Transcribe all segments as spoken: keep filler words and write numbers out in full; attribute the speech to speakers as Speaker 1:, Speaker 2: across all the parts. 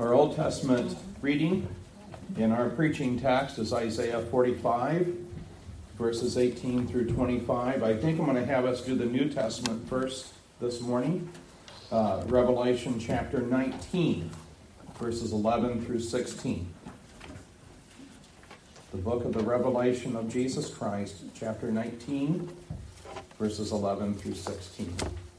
Speaker 1: Our Old Testament reading in our preaching text is Isaiah forty-five, verses eighteen through twenty-five. I think I'm going to have us do the New Testament first this morning. Uh, Revelation chapter nineteen, verses eleven through sixteen. The book of the Revelation of Jesus Christ, chapter nineteen, verses eleven through sixteen.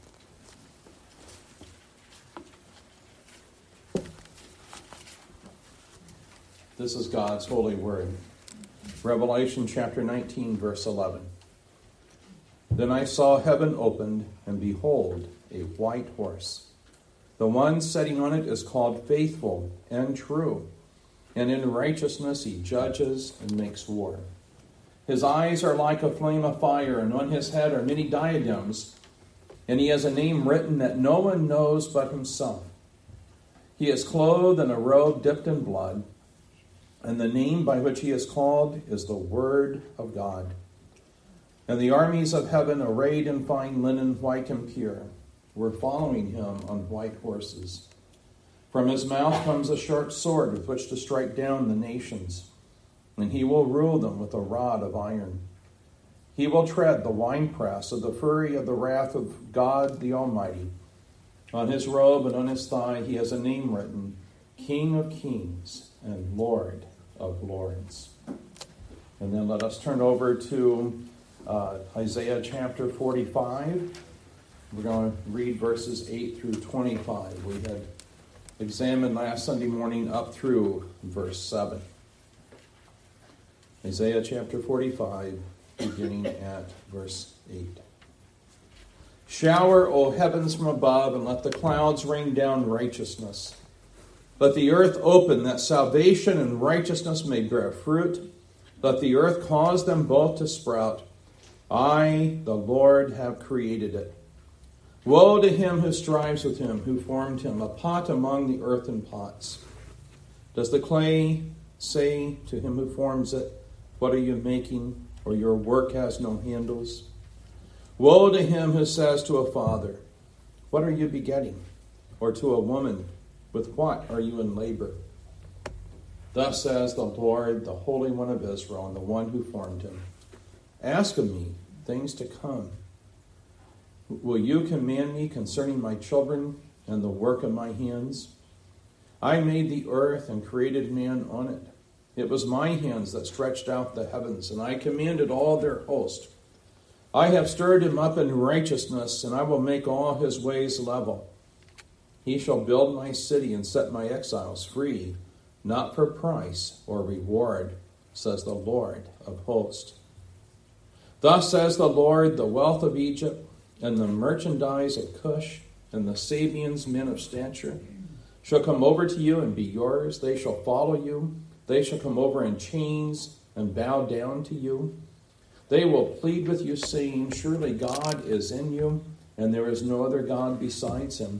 Speaker 1: This is God's holy word. Revelation chapter nineteen, verse eleven. Then I saw heaven opened, and behold, a white horse. The one sitting on it is called Faithful and True, and in righteousness he judges and makes war. His eyes are like a flame of fire, and on his head are many diadems, and he has a name written that no one knows but himself. He is clothed in a robe dipped in blood, and the name by which he is called is the Word of God. And the armies of heaven, arrayed in fine linen, white and pure, were following him on white horses. From his mouth comes a sharp sword with which to strike down the nations, and he will rule them with a rod of iron. He will tread the winepress of the fury of the wrath of God the Almighty. On his robe and on his thigh he has a name written, King of Kings and Lord of Lords. And then let us turn over to uh, Isaiah chapter forty-five. We're going to read verses eight through twenty-five. We had examined last Sunday morning up through verse seven. Isaiah chapter forty-five, beginning at verse eight. Shower, O heavens, from above, and let the clouds rain down righteousness. Let the earth open, that salvation and righteousness may bear fruit. Let the earth cause them both to sprout. I, the Lord, have created it. Woe to him who strives with him, who formed him, a pot among the earthen pots. Does the clay say to him who forms it, What are you making? Or your work has no handles? Woe to him who says to a father, What are you begetting? Or to a woman, With what are you in labor? Thus says the Lord, the Holy One of Israel, and the one who formed him. Ask of me things to come. Will you command me concerning my children and the work of my hands? I made the earth and created man on it. It was my hands that stretched out the heavens, and I commanded all their host. I have stirred him up in righteousness, and I will make all his ways level. He shall build my city and set my exiles free, not for price or reward, says the Lord of hosts. Thus says the Lord, the wealth of Egypt, and the merchandise of Cush, and the Sabians, men of stature, shall come over to you and be yours. They shall follow you. They shall come over in chains and bow down to you. They will plead with you, saying, Surely God is in you, and there is no other God besides him.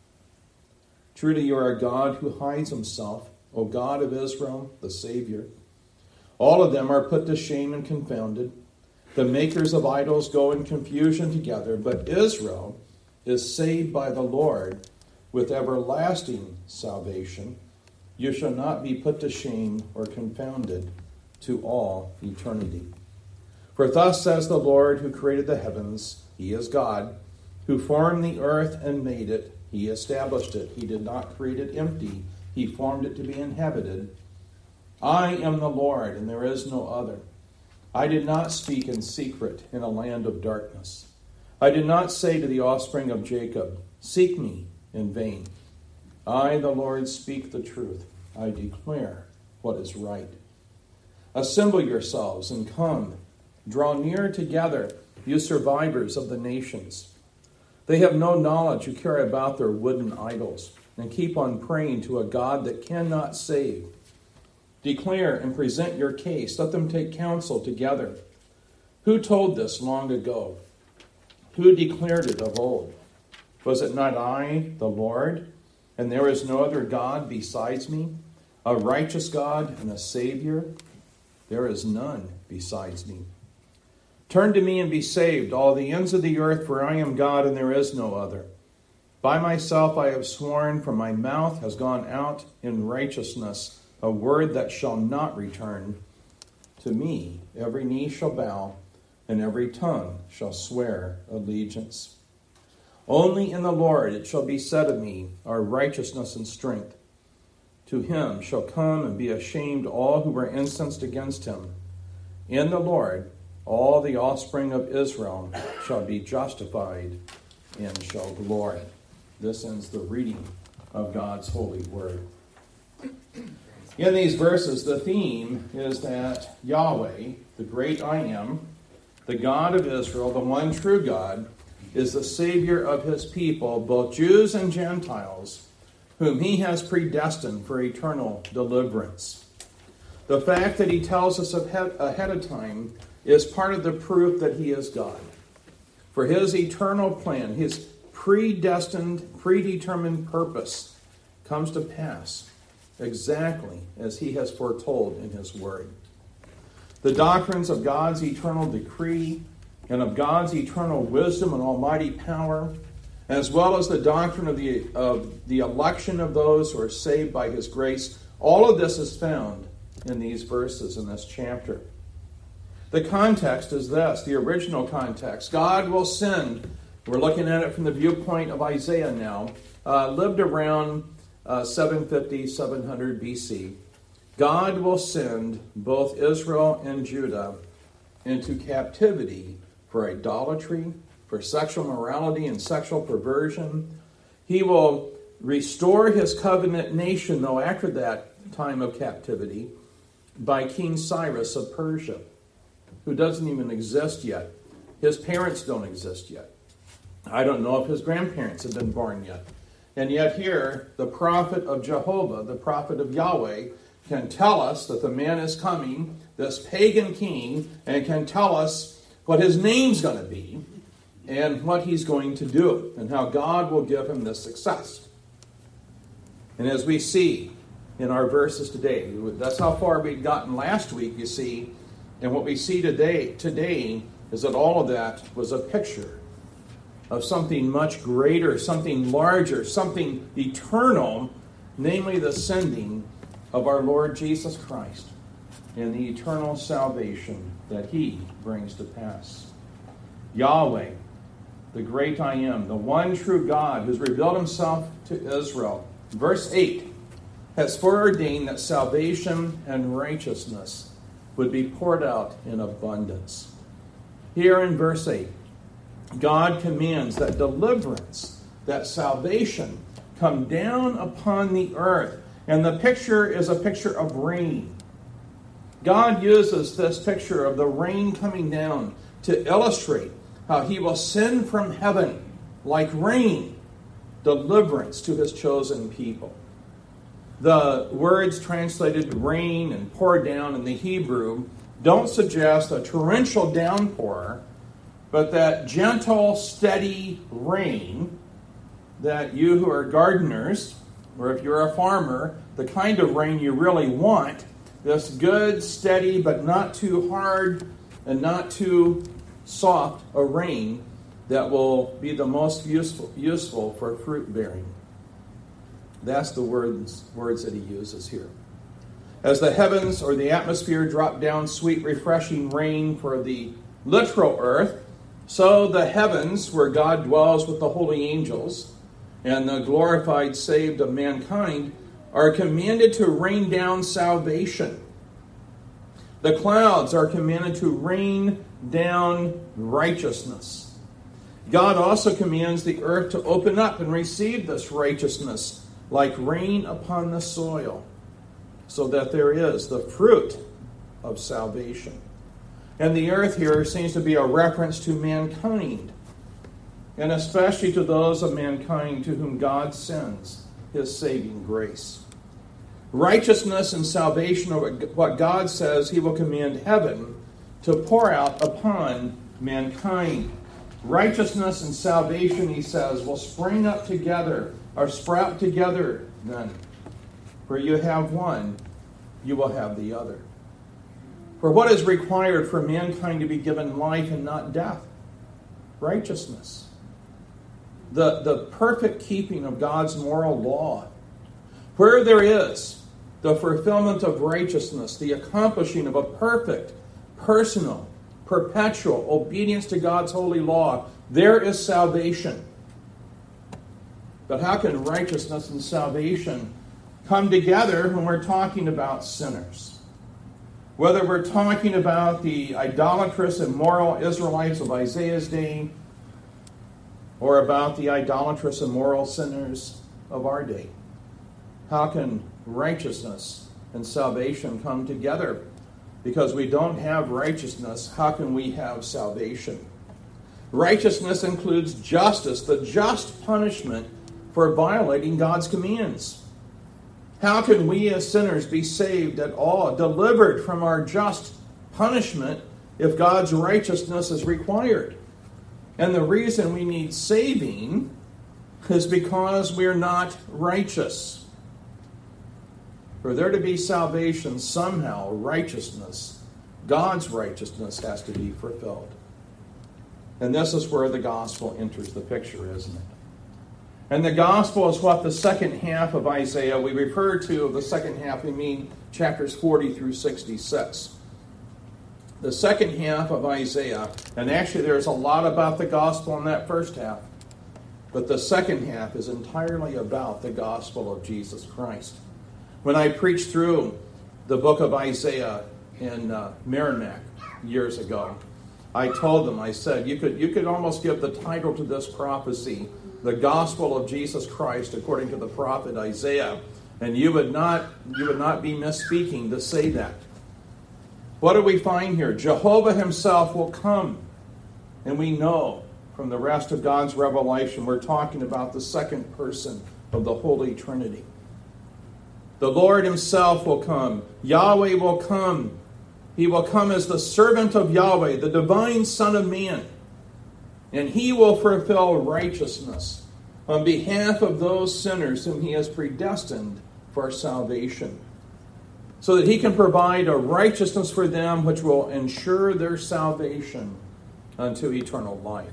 Speaker 1: Truly you are a God who hides himself, O God of Israel, the Savior. All of them are put to shame and confounded. The makers of idols go in confusion together, but Israel is saved by the Lord with everlasting salvation. You shall not be put to shame or confounded to all eternity. For thus says the Lord who created the heavens, he is God, who formed the earth and made it. He established it. He did not create it empty. He formed it to be inhabited. I am the Lord, and there is no other. I did not speak in secret in a land of darkness. I did not say to the offspring of Jacob, Seek me in vain. I, the Lord, speak the truth. I declare what is right. Assemble yourselves and come. Draw near together, you survivors of the nations. They have no knowledge who carry about their wooden idols and keep on praying to a God that cannot save. Declare and present your case. Let them take counsel together. Who told this long ago? Who declared it of old? Was it not I, the Lord? And there is no other God besides me? A righteous God and a Savior? There is none besides me. Turn to me and be saved, all the ends of the earth, for I am God and there is no other. By myself I have sworn, from my mouth has gone out in righteousness a word that shall not return to me. Every knee shall bow, and every tongue shall swear allegiance. Only in the Lord it shall be said of me, our righteousness and strength. To him shall come and be ashamed all who were incensed against him. In the Lord all the offspring of Israel shall be justified and shall glory. This ends the reading of God's holy word. In these verses, the theme is that Yahweh, the great I Am, the God of Israel, the one true God, is the Savior of his people, both Jews and Gentiles, whom he has predestined for eternal deliverance. The fact that he tells us ahead of time is part of the proof that he is God. For his eternal plan, his predestined, predetermined purpose comes to pass exactly as he has foretold in his word. The doctrines of God's eternal decree and of God's eternal wisdom and almighty power, as well as the doctrine of the, of the election of those who are saved by his grace, all of this is found in these verses in this chapter. The context is this, the original context. God will send, we're looking at it from the viewpoint of Isaiah now, uh, lived around uh, seven fifty, seven hundred B C. God will send both Israel and Judah into captivity for idolatry, for sexual morality and sexual perversion. He will restore his covenant nation, though, after that time of captivity, by King Cyrus of Persia, who doesn't even exist yet. His parents don't exist yet. I don't know if his grandparents have been born yet. And yet here, the prophet of Jehovah, the prophet of Yahweh, can tell us that the man is coming, this pagan king, and can tell us what his name's going to be and what he's going to do and how God will give him this success. And as we see in our verses today, that's how far we'd gotten last week, you see. And what we see today, today is that all of that was a picture of something much greater, something larger, something eternal, namely the sending of our Lord Jesus Christ and the eternal salvation that he brings to pass. Yahweh, the great I Am, the one true God who's revealed himself to Israel. Verse eight has foreordained that salvation and righteousness would be poured out in abundance. Here in verse eight, God commands that deliverance, that salvation, come down upon the earth. And the picture is a picture of rain. God uses this picture of the rain coming down to illustrate how he will send from heaven, like rain, deliverance to his chosen people. The words translated rain and pour down in the Hebrew don't suggest a torrential downpour, but that gentle, steady rain that you who are gardeners, or if you're a farmer, the kind of rain you really want, this good, steady, but not too hard and not too soft a rain that will be the most useful, useful for fruit bearing. That's the words, words that he uses here. As the heavens or the atmosphere drop down sweet, refreshing rain for the literal earth, so the heavens, where God dwells with the holy angels, and the glorified saved of mankind, are commanded to rain down salvation. The clouds are commanded to rain down righteousness. God also commands the earth to open up and receive this righteousness like rain upon the soil, so that there is the fruit of salvation. And the earth here seems to be a reference to mankind, and especially to those of mankind to whom God sends his saving grace. Righteousness and salvation are what God says he will command heaven to pour out upon mankind. Righteousness and salvation, he says, will spring up together, or sprout together then. Where you have one, you will have the other. For what is required for mankind to be given life and not death? Righteousness. the, the perfect keeping of God's moral law. Where there is the fulfillment of righteousness, the accomplishing of a perfect, personal, perpetual obedience to God's holy law, there is salvation. But how can righteousness and salvation come together when we're talking about sinners? Whether we're talking about the idolatrous, immoral Israelites of Isaiah's day, or about the idolatrous, immoral sinners of our day. How can righteousness and salvation come together? Because we don't have righteousness, how can we have salvation? Righteousness includes justice, the just punishment for violating God's commands. How can we as sinners be saved at all, delivered from our just punishment, if God's righteousness is required? And the reason we need saving is because we're not righteous. For there to be salvation, somehow righteousness, God's righteousness, has to be fulfilled. And this is where the gospel enters the picture, isn't it? And the gospel is what the second half of Isaiah, we refer to of the second half, we mean chapters forty through sixty-six. The second half of Isaiah, and actually there's a lot about the gospel in that first half, but the second half is entirely about the gospel of Jesus Christ. When I preached through the book of Isaiah in uh, Merrimack years ago, I told them, I said, you could you could almost give the title to this prophecy, The Gospel of Jesus Christ according to the prophet Isaiah, and you would not you would not be misspeaking to say that. What do we find here? Jehovah himself will come, and we know from the rest of God's revelation, we're talking about the second person of the Holy Trinity. The Lord himself will come. Yahweh will come. He will come as the servant of Yahweh, the divine Son of Man. And he will fulfill righteousness on behalf of those sinners whom he has predestined for salvation, so that he can provide a righteousness for them which will ensure their salvation unto eternal life.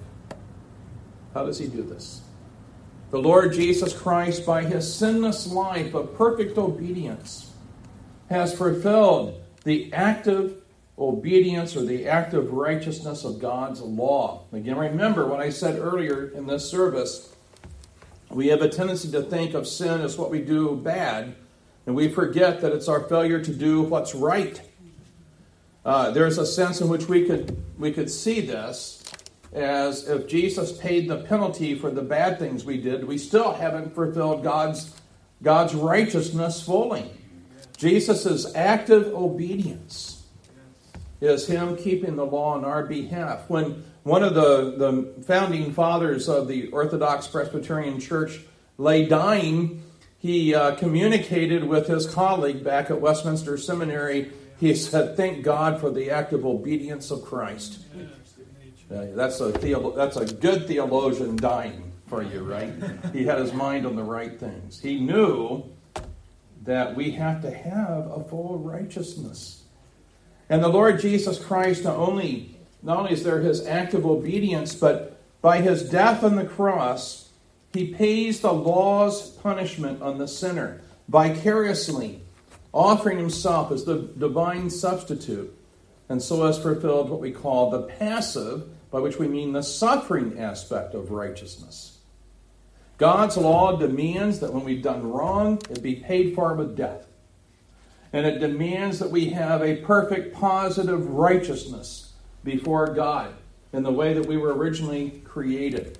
Speaker 1: How does he do this? The Lord Jesus Christ, by his sinless life of perfect obedience, has fulfilled the active obedience or the active righteousness of God's law. Again, remember what I said earlier in this service. We have a tendency to think of sin as what we do bad, and we forget that it's our failure to do what's right. Uh, there's a sense in which we could we could see this as if Jesus paid the penalty for the bad things we did, we still haven't fulfilled God's God's righteousness fully. Jesus' active obedience is him keeping the law on our behalf. When one of the, the founding fathers of the Orthodox Presbyterian Church lay dying, he uh, communicated with his colleague back at Westminster Seminary. He said, "Thank God for the active obedience of Christ." Uh, that's a theolo- that's a good theologian dying for you, right? He had his mind on the right things. He knew that we have to have a full righteousness. And the Lord Jesus Christ, not only, not only is there his active obedience, but by his death on the cross, he pays the law's punishment on the sinner, vicariously offering himself as the divine substitute, and so has fulfilled what we call the passive, by which we mean the suffering aspect of righteousness. God's law demands that when we've done wrong, it be paid for with death. And it demands that we have a perfect, positive righteousness before God in the way that we were originally created.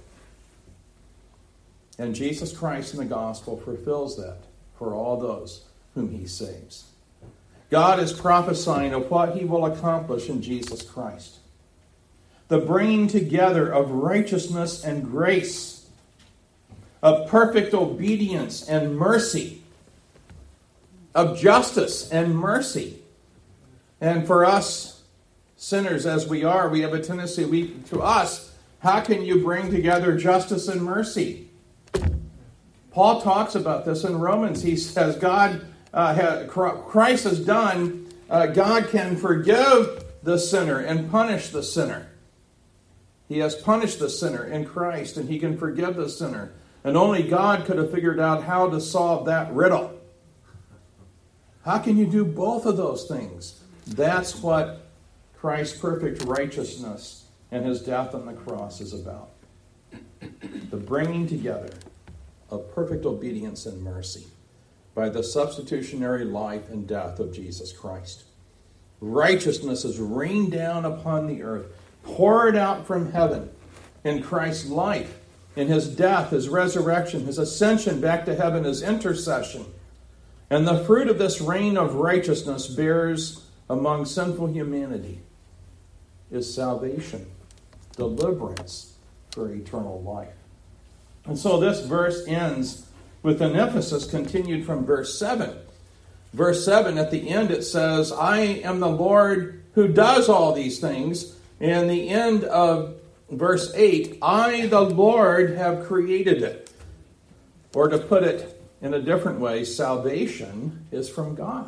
Speaker 1: And Jesus Christ in the gospel fulfills that for all those whom he saves. God is prophesying of what he will accomplish in Jesus Christ. The bringing together of righteousness and grace, of perfect obedience and mercy, of justice and mercy. And for us, sinners as we are, we have a tendency, we, to us, how can you bring together justice and mercy? Paul talks about this in Romans. He says, God, uh, has, Christ has done, uh, God can forgive the sinner and punish the sinner. He has punished the sinner in Christ, and he can forgive the sinner. And only God could have figured out how to solve that riddle. How can you do both of those things? That's what Christ's perfect righteousness and his death on the cross is about. The bringing together of perfect obedience and mercy by the substitutionary life and death of Jesus Christ. Righteousness is rained down upon the earth, poured out from heaven in Christ's life, in his death, his resurrection, his ascension back to heaven, his intercession. And the fruit of this rain of righteousness bears among sinful humanity is salvation, deliverance for eternal life. And so this verse ends with an emphasis continued from verse seven. Verse seven, at the end it says, I am the Lord who does all these things. And the end of verse eight, I, the Lord, have created it. Or to put it in a different way, salvation is from God.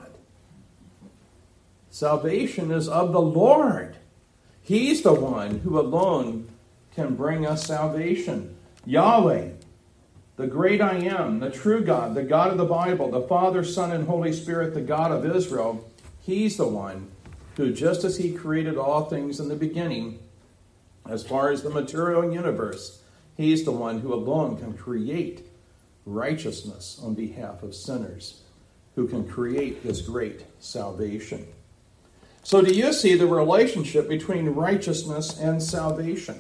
Speaker 1: Salvation is of the Lord. He's the one who alone can bring us salvation. Yahweh, the great I am, the true God, the God of the Bible, the Father, Son, and Holy Spirit, the God of Israel, he's the one who, just as he created all things in the beginning, as far as the material universe, he's the one who alone can create righteousness on behalf of sinners, who can create his great salvation. So do you see the relationship between righteousness and salvation?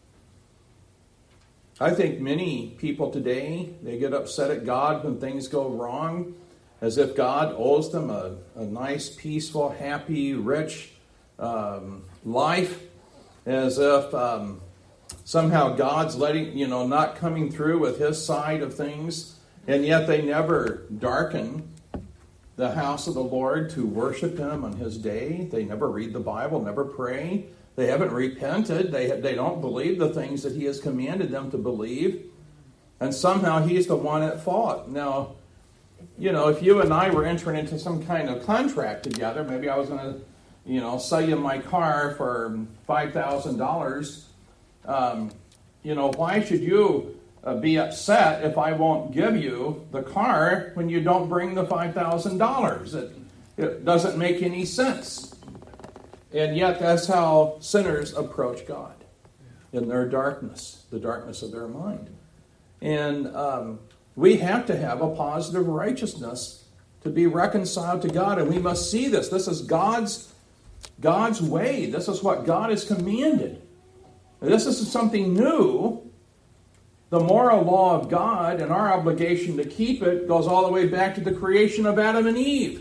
Speaker 1: I think many people today, they get upset at God when things go wrong, as if God owes them a, a nice, peaceful, happy, rich um, life, as if um, somehow God's letting, you know, not coming through with his side of things, and yet they never darken the house of the Lord to worship him on his day. They never read the Bible, never pray. They haven't repented. They, they don't believe the things that he has commanded them to believe. And somehow he's the one at fault. Now, you know, if you and I were entering into some kind of contract together, maybe I was going to, you know, sell you my car for five thousand dollars. Um, you know, why should you uh, be upset if I won't give you the car when you don't bring the five thousand dollars? It, it doesn't make any sense. And yet that's how sinners approach God, in their darkness, the darkness of their mind. And um, we have to have a positive righteousness to be reconciled to God, and we must see this. This is God's, God's way. This is what God has commanded. This is something new. The moral law of God and our obligation to keep it goes all the way back to the creation of Adam and Eve.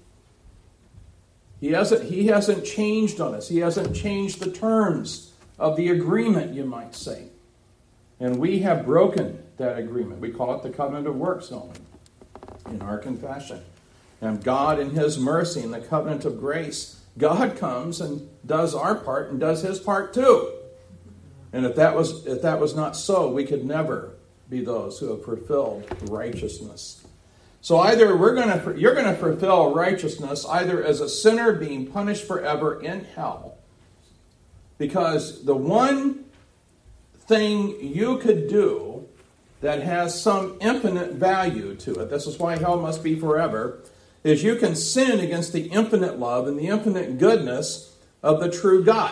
Speaker 1: He hasn't, he hasn't changed on us. He hasn't changed the terms of the agreement, you might say. And we have broken that agreement. We call it the covenant of works, don't we? In our confession. And God, in his mercy, in the covenant of grace, God comes and does our part and does his part too. And if that was, if that was not so, we could never be those who have fulfilled righteousness. So either we're going to, you're going to fulfill righteousness either as a sinner being punished forever in hell, because the one thing you could do that has some infinite value to it, this is why hell must be forever, is you can sin against the infinite love and the infinite goodness of the true God.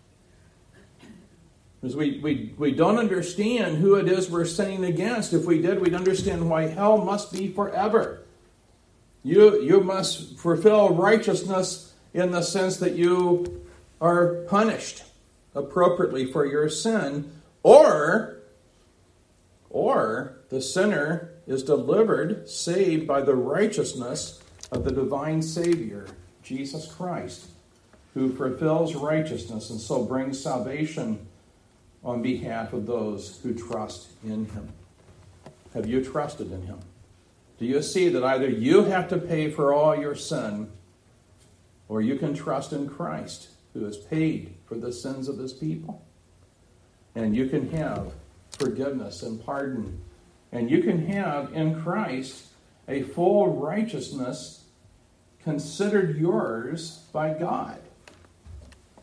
Speaker 1: Because we, we, we don't understand who it is we're sinning against. If we did, we'd understand why hell must be forever. You, you must fulfill righteousness in the sense that you are punished appropriately for your sin, or, or the sinner is delivered, saved by the righteousness of the divine Savior, Jesus Christ, who fulfills righteousness and so brings salvation on behalf of those who trust in him. Have you trusted in him? Do you see that either you have to pay for all your sin, or you can trust in Christ, who has paid for the sins of his people? And you can have forgiveness and pardon. And you can have in Christ a full righteousness considered yours by God.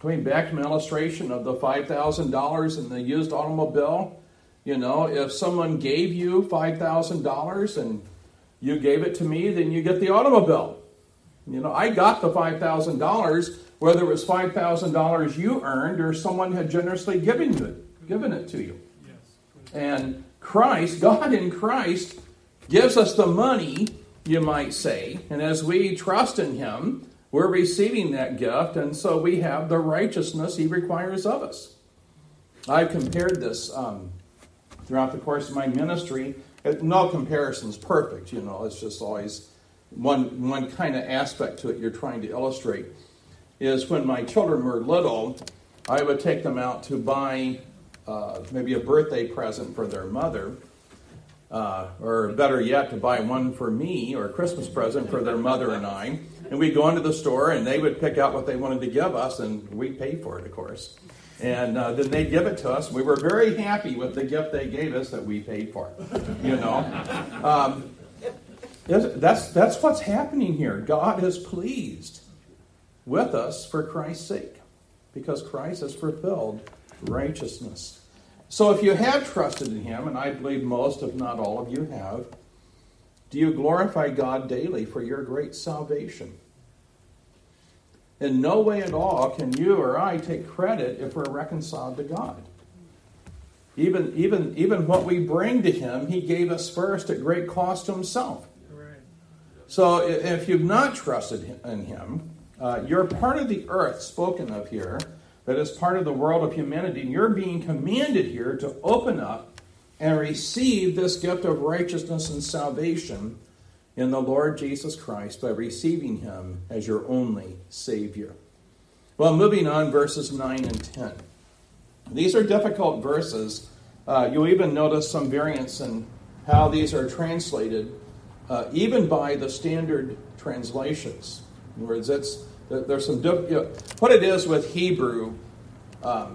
Speaker 1: Going back to my illustration of the five thousand dollars in the used automobile, you know, if someone gave you five thousand dollars and you gave it to me, then you get the automobile. You know, I got the five thousand dollars, whether it was five thousand dollars you earned or someone had generously given it, given it to you. Yes. And Christ, God in Christ, gives us the money, you might say, and as we trust in Him, we're receiving that gift, and so we have the righteousness He requires of us. I've compared this um, throughout the course of my ministry. No comparison's perfect, you know. It's just always one one kind of aspect to it you're trying to illustrate. Is when my children were little, I would take them out to buy uh, maybe a birthday present for their mother, uh, or better yet, to buy one for me, or a Christmas present for their mother and I. And we'd go into the store, and they would pick out what they wanted to give us, and we'd pay for it, of course. And uh, then they'd give it to us. We were very happy with the gift they gave us that we paid for, you know. Um, that's, that's what's happening here. God is pleased with us for Christ's sake, because Christ has fulfilled righteousness. So if you have trusted in Him, and I believe most, if not all of you have, do you glorify God daily for your great salvation? In no way at all can you or I take credit if we're reconciled to God. Even, even, even what we bring to Him, He gave us first at great cost to Himself. Right. So if you've not trusted in Him, uh, you're part of the earth spoken of here, that is part of the world of humanity, and you're being commanded here to open up and receive this gift of righteousness and salvation in the Lord Jesus Christ by receiving Him as your only Savior. Well, moving on, verses nine and ten. These are difficult verses. Uh, you'll even notice some variance in how these are translated, uh, even by the standard translations. In other words, it's, there's some diff- you know, what it is with Hebrew, um,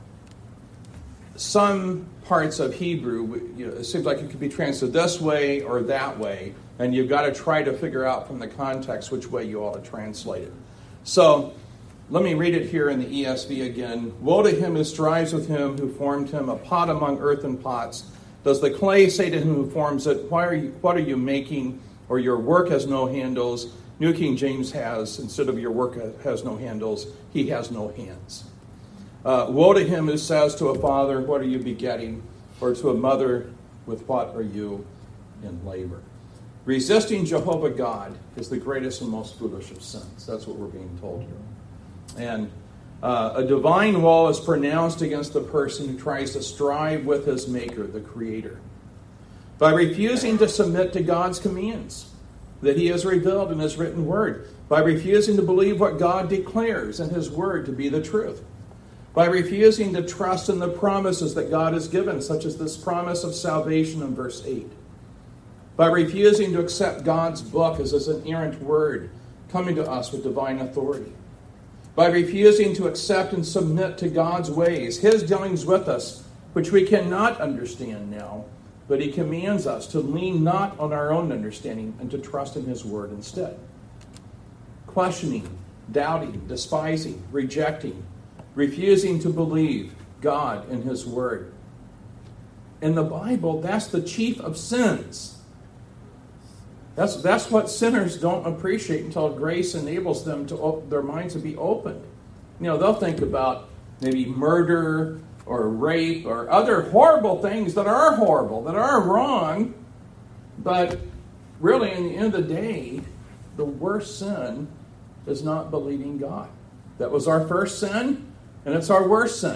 Speaker 1: some parts of Hebrew, you know, it seems like it could be translated this way or that way, and you've got to try to figure out from the context which way you ought to translate it. So, let me read it here in the E S V again. Woe to him who strives with him who formed him, a pot among earthen pots. Does the clay say to him who forms it, Why are you, what are you making? Or your work has no handles. New King James has, instead of your work has no handles, he has no hands. Uh, woe to him who says to a father, What are you begetting? Or to a mother, With what are you in labor? Resisting Jehovah God is the greatest and most foolish of sins. That's what we're being told here. And uh, a divine woe is pronounced against the person who tries to strive with his Maker, the Creator, by refusing to submit to God's commands that He has revealed in His written Word, by refusing to believe what God declares in His Word to be the truth, by refusing to trust in the promises that God has given, such as this promise of salvation in verse eight, by refusing to accept God's book as His inerrant Word coming to us with divine authority, by refusing to accept and submit to God's ways, His dealings with us, which we cannot understand now, but He commands us to lean not on our own understanding and to trust in His Word instead. Questioning, doubting, despising, rejecting, refusing to believe God and His Word. In the Bible, that's the chief of sins. That's, that's what sinners don't appreciate until grace enables them to op- their minds to be opened. You know, they'll think about maybe murder or rape or other horrible things that are horrible, that are wrong, but really, in the end of the day, the worst sin is not believing God. That was our first sin, and it's our worst sin.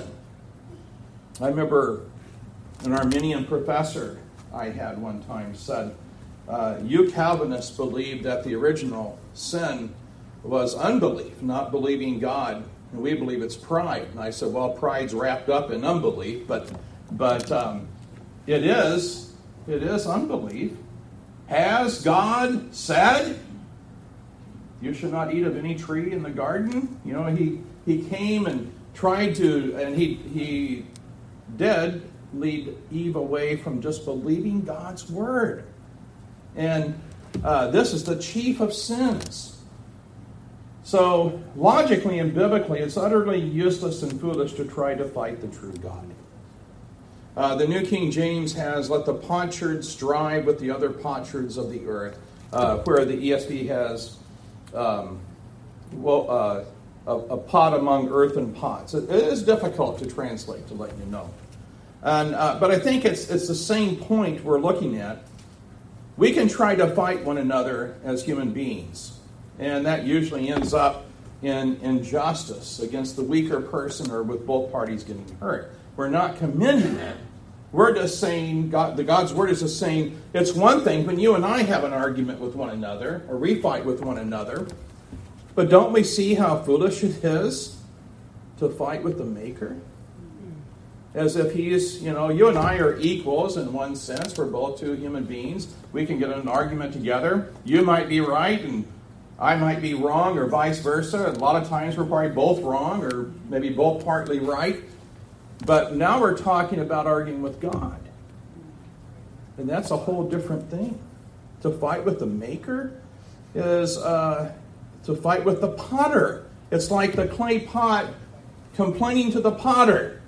Speaker 1: I remember an Arminian professor I had one time said, uh, you Calvinists believe that the original sin was unbelief, not believing God, and we believe it's pride. And I said, well, pride's wrapped up in unbelief, but but um, it is, it is unbelief. Has God said, you should not eat of any tree in the garden? You know, he he came and tried to, and he he did lead Eve away from just believing God's word. And uh, this is the chief of sins. So, logically and biblically, it's utterly useless and foolish to try to fight the true God. Uh, the New King James has, let the potsherds strive with the other potsherds of the earth, uh, where the E S V has, um, well, uh, a, a pot among earthen pots. It, it is difficult to translate, to let you know. And, uh, but I think it's, it's the same point we're looking at. We can try to fight one another as human beings. And that usually ends up in injustice against the weaker person or with both parties getting hurt. We're not commending it. We're just saying, God, the God's Word is just saying, it's one thing when you and I have an argument with one another, or we fight with one another, but don't we see how foolish it is to fight with the Maker? As if he's, you know, you and I are equals in one sense. We're both two human beings. We can get in an argument together. You might be right and I might be wrong, or vice versa. A lot of times we're probably both wrong, or maybe both partly right. But now we're talking about arguing with God. And that's a whole different thing. To fight with the Maker is uh, to fight with the potter. It's like the clay pot complaining to the potter.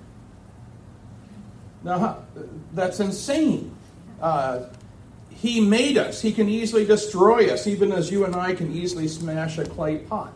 Speaker 1: Now, that's insane. Uh, He made us. He can easily destroy us, even as you and I can easily smash a clay pot.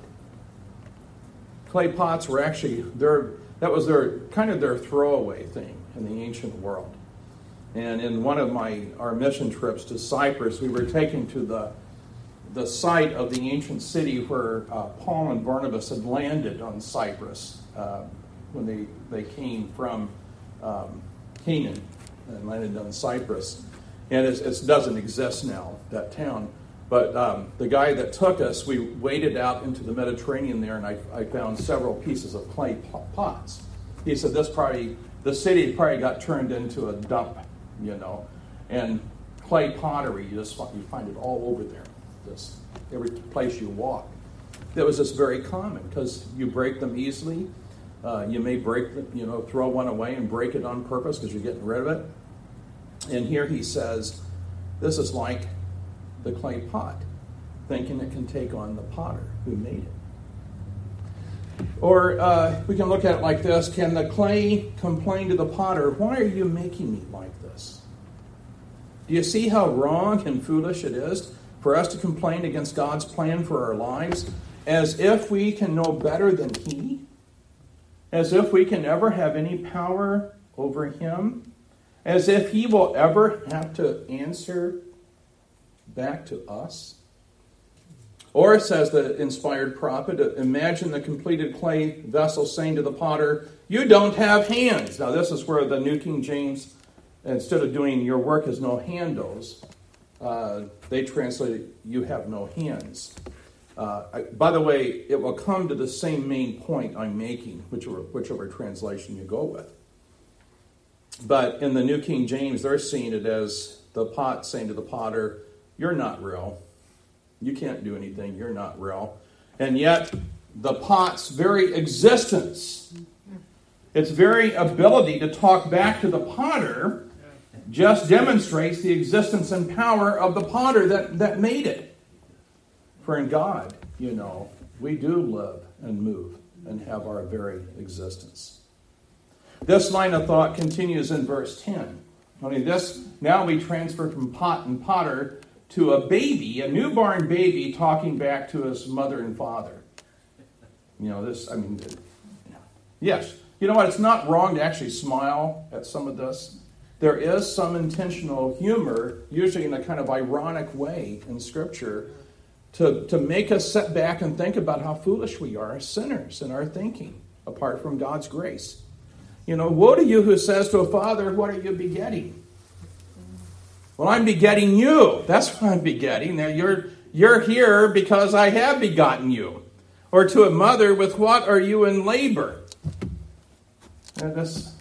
Speaker 1: Clay pots were actually, their, that was their kind of their throwaway thing in the ancient world. And in one of my our mission trips to Cyprus, we were taken to the, the site of the ancient city where uh, Paul and Barnabas had landed on Cyprus uh, when they, they came from um, Canaan and landed on Cyprus. And it's, it doesn't exist now, that town. But um, the guy that took us, we waded out into the Mediterranean there, and I, I found several pieces of clay pots. He said this probably, the city probably got turned into a dump, you know. And clay pottery, you just you find it all over there, just every place you walk. That was just very common because you break them easily. Uh, you may break them, you know, throw one away and break it on purpose because you're getting rid of it. And here he says, this is like the clay pot, thinking it can take on the potter who made it. Or uh, we can look at it like this. Can the clay complain to the potter, why are you making me like this? Do you see how wrong and foolish it is for us to complain against God's plan for our lives as if we can know better than He? As if we can ever have any power over Him? As if He will ever have to answer back to us? Or, says the inspired prophet, imagine the completed clay vessel saying to the potter, you don't have hands. Now this is where the New King James, instead of doing your work has no handles, uh, they translate it, you have no hands. Uh, I, by the way, it will come to the same main point I'm making, whichever, whichever translation you go with. But in the New King James, they're seeing it as the pot saying to the potter, you're not real. You can't do anything. You're not real. And yet, the pot's very existence, its very ability to talk back to the potter, just demonstrates the existence and power of the potter that, that made it. For in God, you know, we do live and move and have our very existence. This line of thought continues in verse ten. Only this, now we transfer from pot and potter to a baby, a newborn baby talking back to his mother and father. You know, this, I mean, yes. You know what? It's not wrong to actually smile at some of this. There is some intentional humor, usually in a kind of ironic way in Scripture, to, to make us sit back and think about how foolish we are as sinners in our thinking, apart from God's grace. You know, woe to you who says to a father, what are you begetting? Well, I'm begetting you. That's what I'm begetting. Now, you're, you're here because I have begotten you. Or to a mother, with what are you in labor? And this,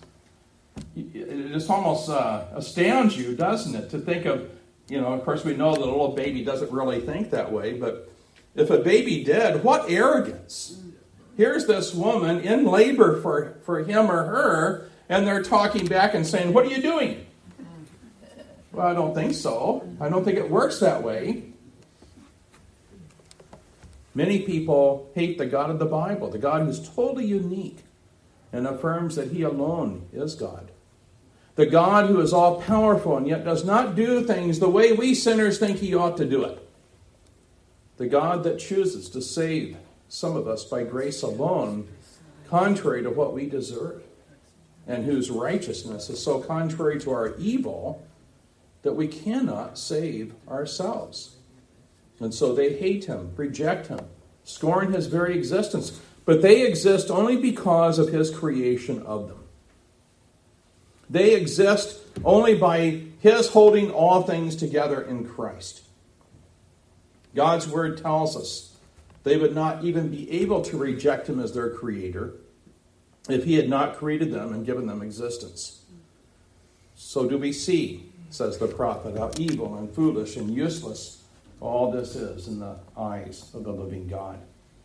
Speaker 1: it just almost uh, astounds you, doesn't it, to think of, you know, of course we know that a little baby doesn't really think that way, but if a baby did, what arrogance. Here's this woman in labor for, for him or her, and they're talking back and saying, what are you doing? Well, I don't think so. I don't think it works that way. Many people hate the God of the Bible, the God who's totally unique and affirms that he alone is God. The God who is all-powerful and yet does not do things the way we sinners think he ought to do it. The God that chooses to save some of us by grace alone, contrary to what we deserve, and whose righteousness is so contrary to our evil that we cannot save ourselves. And so they hate him, reject him, scorn his very existence. But they exist only because of his creation of them. They exist only by his holding all things together in Christ. God's word tells us they would not even be able to reject him as their creator if he had not created them and given them existence. So do we see, says the prophet, how evil and foolish and useless all this is in the eyes of the living God.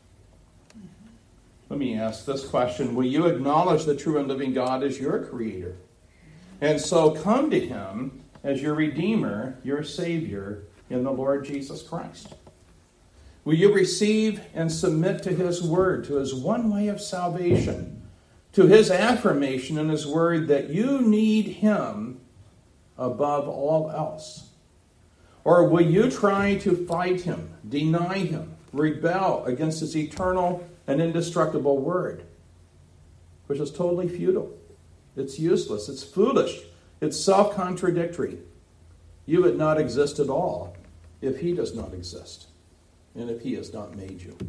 Speaker 1: Let me ask this question. Will you acknowledge the true and living God as your creator? And so come to him as your Redeemer, your Savior in the Lord Jesus Christ. Will you receive and submit to his word, to his one way of salvation, to his affirmation in his word that you need him above all else? Or will you try to fight him, deny him, rebel against his eternal and indestructible word, which is totally futile? It's useless. It's foolish. It's self-contradictory. You would not exist at all if he does not exist and if he has not made you.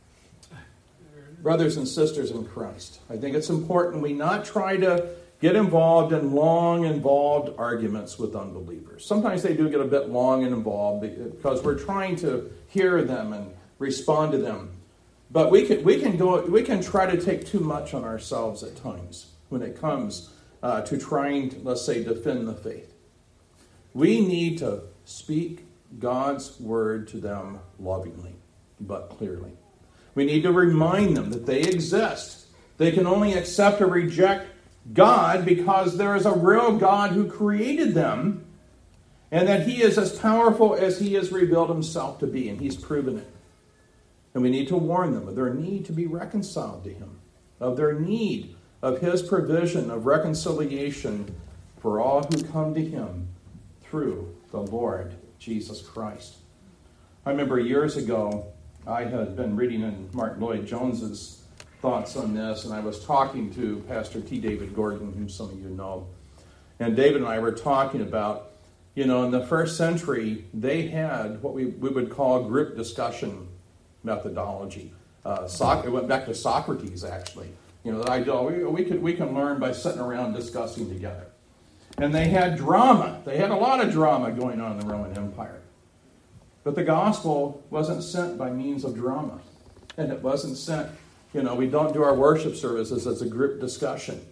Speaker 1: Brothers and sisters in Christ, I think it's important we not try to get involved in long, involved arguments with unbelievers. Sometimes they do get a bit long and involved because we're trying to hear them and respond to them. But we can we can go we can try to take too much on ourselves at times when it comes uh, to trying to, let's say, defend the faith. We need to speak God's word to them lovingly, but clearly. We need to remind them that they exist. They can only accept or reject God because there is a real God who created them, and that he is as powerful as he has revealed himself to be, and he's proven it. And we need to warn them of their need to be reconciled to him, of their need of his provision of reconciliation for all who come to him through the Lord Jesus Christ. I remember years ago, I had been reading in Martin Lloyd-Jones's thoughts on this, and I was talking to Pastor T. David Gordon, whom some of you know. And David and I were talking about, you know, in the first century, they had what we, we would call group discussion methodology. Uh, Soc- it went back to Socrates, actually. You know, the idea we, we, could, we can learn by sitting around discussing together. And they had drama. They had a lot of drama going on in the Roman Empire. But the gospel wasn't sent by means of drama. And it wasn't sent, you know, we don't do our worship services as a group discussion.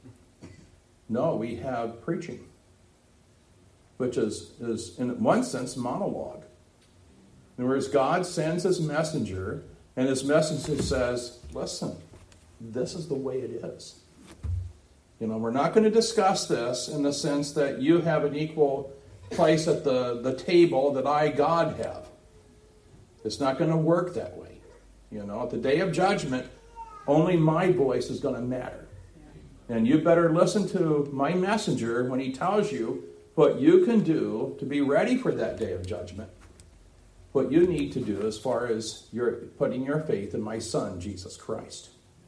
Speaker 1: No, we have preaching, which is, is in one sense, monologue. In other words, God sends his messenger, and his messenger says, listen, this is the way it is. You know, we're not going to discuss this in the sense that you have an equal place at the, the table that I, God, have. It's not going to work that way. You know, at the day of judgment, only my voice is going to matter. And you better listen to my messenger when he tells you what you can do to be ready for that day of judgment. What you need to do as far as you're putting your faith in my Son, Jesus Christ.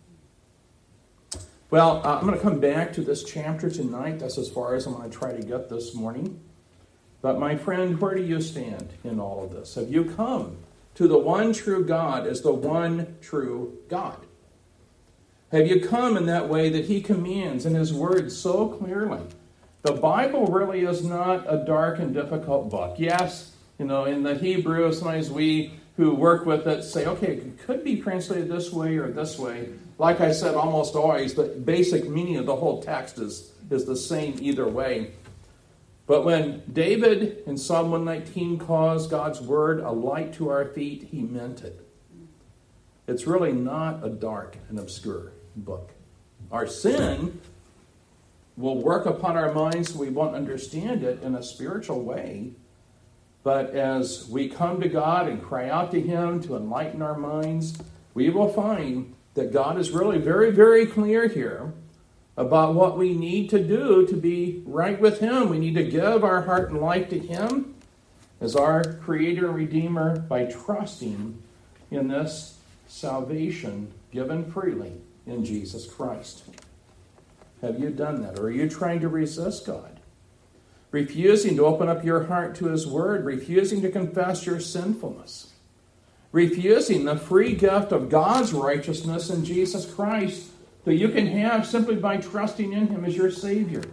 Speaker 1: Well, uh, I'm going to come back to this chapter tonight. That's as far as I'm going to try to get this morning. But my friend, where do you stand in all of this? Have you come to the one true God as the one true God? Have you come in that way that he commands in his word so clearly? The Bible really is not a dark and difficult book. Yes, you know, in the Hebrew, sometimes we who work with it say, okay, it could be translated this way or this way. Like I said, almost always, the basic meaning of the whole text is, is the same either way. But when David in Psalm one nineteen calls God's word a light to our feet, he meant it. It's really not a dark and obscure book. Our sin will work upon our minds so we won't understand it in a spiritual way. But as we come to God and cry out to Him to enlighten our minds, we will find that God is really very, very clear here about what we need to do to be right with Him. We need to give our heart and life to Him as our Creator and Redeemer by trusting in this salvation given freely in Jesus Christ. Have you done that? Or are you trying to resist God? Refusing to open up your heart to His Word, refusing to confess your sinfulness, refusing the free gift of God's righteousness in Jesus Christ that you can have simply by trusting in Him as your Savior.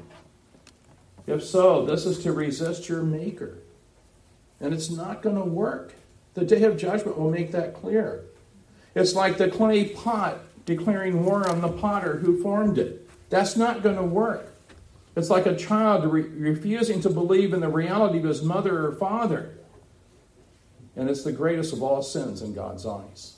Speaker 1: If so, this is to resist your Maker. And it's not going to work. The day of judgment will make that clear. It's like the clay pot declaring war on the potter who formed it. That's not going to work. It's like a child re- refusing to believe in the reality of his mother or father. And it's the greatest of all sins in God's eyes.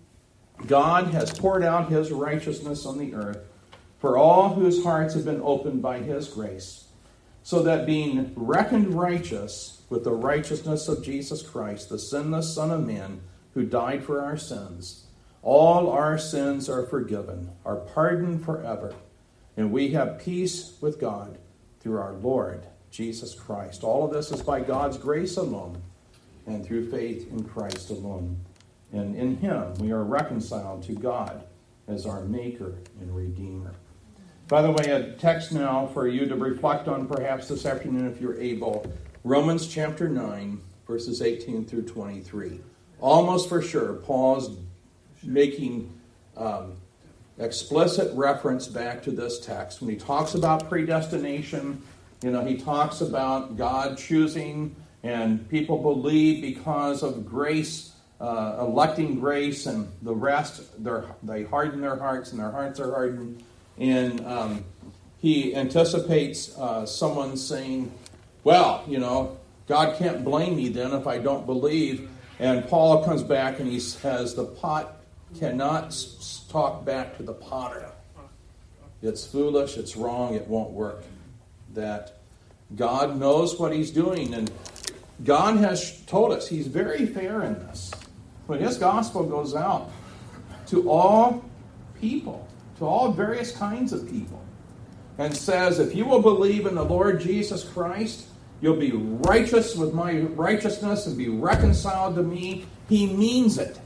Speaker 1: God has poured out His righteousness on the earth for all whose hearts have been opened by His grace, so that being reckoned righteous with the righteousness of Jesus Christ, the sinless Son of Man, who died for our sins, all our sins are forgiven, are pardoned forever, and we have peace with God through our Lord Jesus Christ. All of this is by God's grace alone and through faith in Christ alone. And in Him we are reconciled to God as our Maker and Redeemer. By the way, a text now for you to reflect on perhaps this afternoon if you're able. Romans chapter nine, verses eighteen through twenty-three. Almost for sure, Paul's making um, explicit reference back to this text. When he talks about predestination, you know, he talks about God choosing and people believe because of grace, uh, electing grace, and the rest, they harden their hearts and their hearts are hardened. And um, he anticipates uh, someone saying, well, you know, God can't blame me then if I don't believe. And Paul comes back and he says the pot cannot talk back to the potter. It's foolish, it's wrong, it won't work. That God knows what He's doing, and God has told us He's very fair in this. When His gospel goes out to all people, to all various kinds of people, and says, if you will believe in the Lord Jesus Christ, you'll be righteous with my righteousness and be reconciled to me, He means it.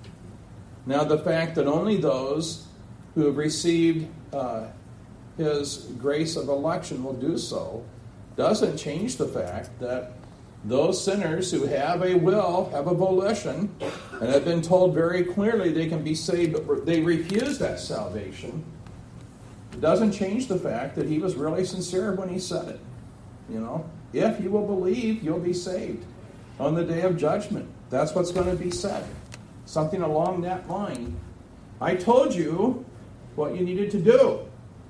Speaker 1: Now, the fact that only those who have received uh, His grace of election will do so doesn't change the fact that those sinners who have a will, have a volition, and have been told very clearly they can be saved, but they refuse that salvation, it doesn't change the fact that He was really sincere when He said it. You know, if you will believe, you'll be saved on the day of judgment. That's what's going to be said. Something along that line. I told you what you needed to do.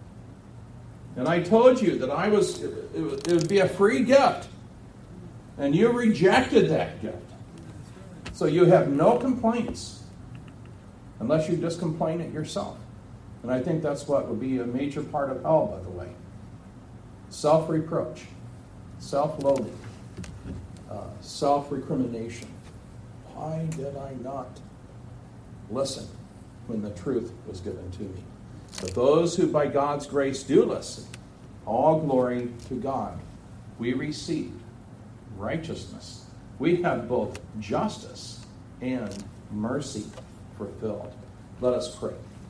Speaker 1: And I told you that I was, it, it would be a free gift. And you rejected that gift. So you have no complaints unless you just complain it yourself. And I think that's what would be a major part of hell, by the way. Self-reproach, self-loathing, uh, self-recrimination. Why did I not listen when the truth was given to me? But those who by God's grace do listen, all glory to God. We receive righteousness. We have both justice and mercy fulfilled. Let us pray.